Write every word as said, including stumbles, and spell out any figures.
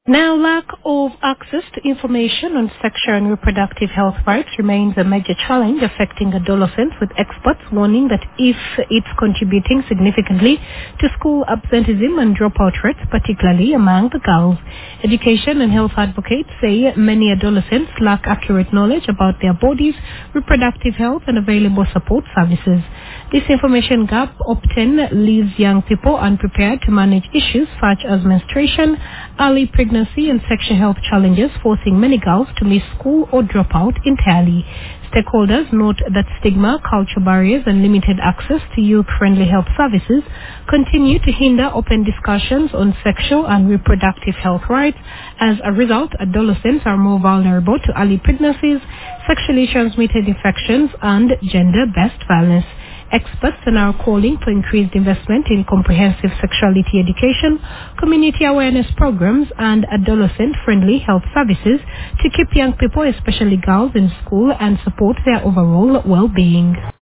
Now, lack of access to information on sexual and reproductive health rights remains a major challenge affecting adolescents, with experts warning that if it's contributing significantly to school absenteeism and dropout rates, particularly among the girls. Education and health advocates say many adolescents lack accurate knowledge about their bodies, reproductive health, and available support services. This information gap often leaves young people unprepared to manage issues such as menstruation, early pregnancy, and sexual health challenges, forcing many girls to miss school or drop out entirely. Stakeholders note that stigma, cultural barriers, and limited access to youth-friendly health services continue to hinder open discussions on sexual and reproductive health rights. As a result, adolescents are more vulnerable to early pregnancies, sexually transmitted infections, and gender-based violence. Experts are now calling for increased investment in comprehensive sexuality education, community awareness programs, and adolescent-friendly health services to keep young people, especially girls, in school and support their overall well-being.